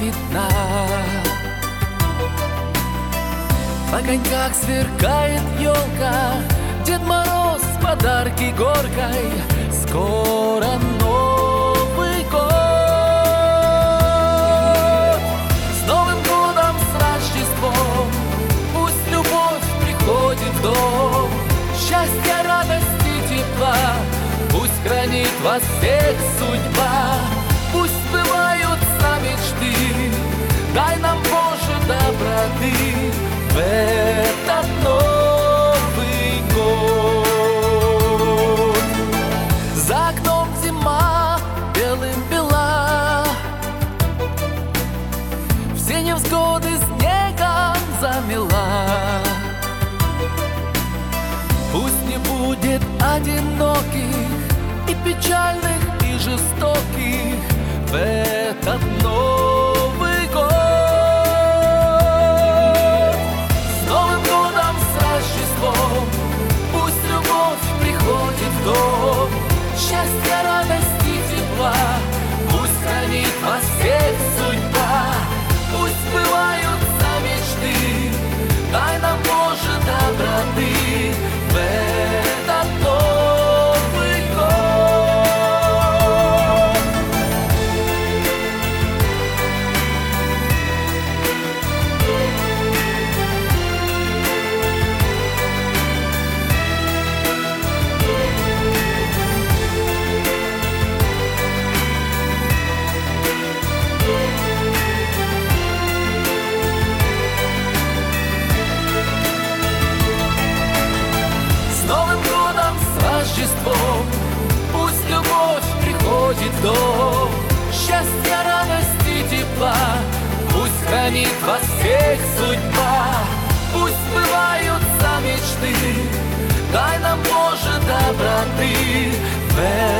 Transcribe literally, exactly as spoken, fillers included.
видна. В огоньках сверкает елка, Дед Мороз подарки горкой. Скоро Новый год. С Новым годом, с Рождеством, пусть любовь приходит в дом. Счастья, радости, тепла, пусть хранит вас всех судьба. Пусть сбываются мечты, дай нам, Боже, доброты в этот Новый год. За окном зима белым бела, все невзгоды снегом замела. Пусть не будет одиноких и печальных, и жестоких в этот Новый год. С Новым годом, с Рождеством, пусть любовь приходит в дом. Счастья, радости, тепла, пусть хранит вас всех судьба. Пусть сбываются мечты, дай нам, Боже, доброты в этот Новый год. С Новым годом, с Рождеством, пусть любовь приходит в дом. Счастья, радости, тепла, пусть хранит вас всех судьба. Пусть сбываются мечты, дай нам, Боже, доброты в